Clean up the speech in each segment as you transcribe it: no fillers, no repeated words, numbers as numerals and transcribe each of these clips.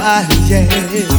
yeah.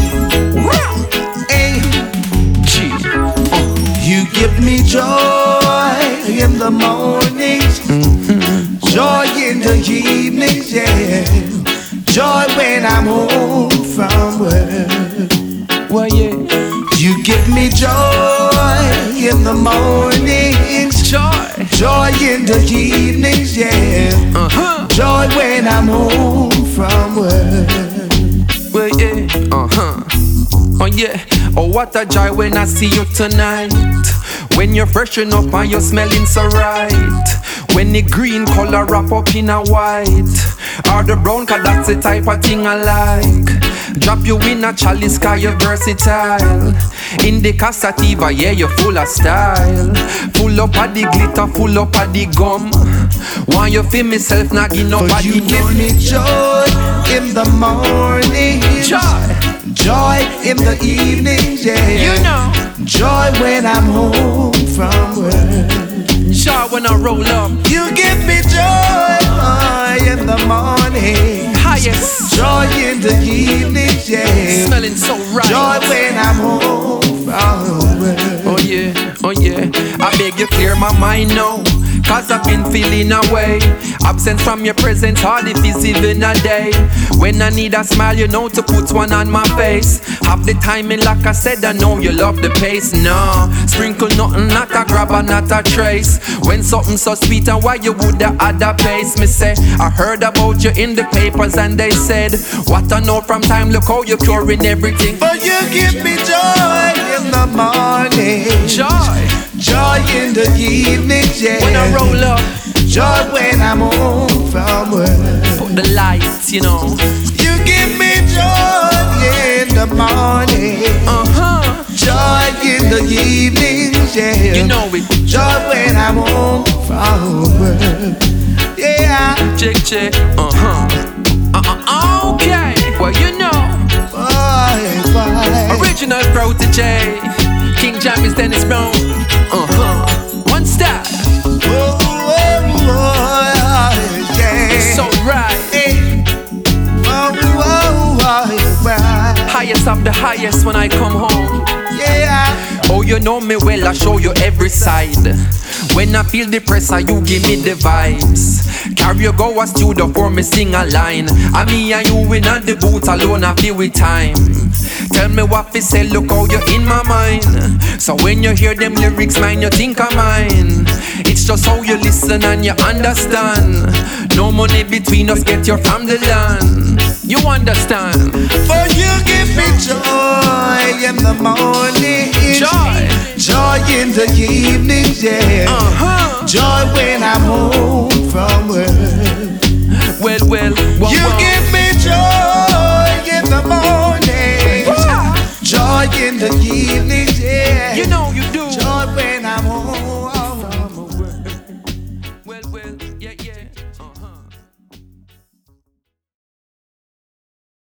Hey, G. you give me joy in the mornings, joy in the evenings, yeah. Joy when I'm home from work. Well, yeah. You give me joy in the mornings, joy in the evenings, yeah. Joy when I'm home from work. Well, yeah. Oh, yeah. Oh, what a joy when I see you tonight. When you're freshen up and you're smelling so right. When the green color wrap up in a white, or the brown, cause that's the type of thing I like. Drop you in a chalice, cause you're versatile. In the Casativa, yeah, you're full of style. Full up of the glitter, full up of the gum. Want you feel myself, not give nobody. You give me joy in the morning, joy in the evenings, yeah. You know, joy when I'm home from work. sure when I roll up. You give me joy in the morning, Highest, joy in the evenings, yeah. smelling so right. Joy when I'm home from work. Oh yeah, oh yeah. I beg you clear my mind now, cause I've been feeling away. Absent from your presence, hard if it's even a day. When I need a smile, you know to put one on my face. Have the timing like I said, I know you love the pace. Nah, sprinkle nothing, not a grabber, not a trace. When something so sweet and why you would add a pace. Me say, I heard about you in the papers and they said, what I know from time, look how you're curing everything. But you give me joy in the morning, joy in the evenings, yeah. When I roll up, joy when I'm home from work. put the lights, you know. You give me joy in the morning, joy in the evenings, yeah. You know it. Joy when I'm home from work, yeah. Check, check, okay. Well, you know, Boy. original protege, King Jammy's Dennis Brown. One step, Yeah. so right. Highest of the highest when I come home. Yeah. Oh, you know me well, I show you every side. When I feel the pressure, you give me the vibes. Carry you go a studio for me sing a line. And me and you in at the booth alone, I feel with time. Tell me what we say, look how you're in my mind. So when you hear them lyrics, man, you think of mine. It's just how you listen and you understand. No money between us, get you from the land. You understand? For you give me joy in the morning, joy in the evenings, yeah. Joy when I'm home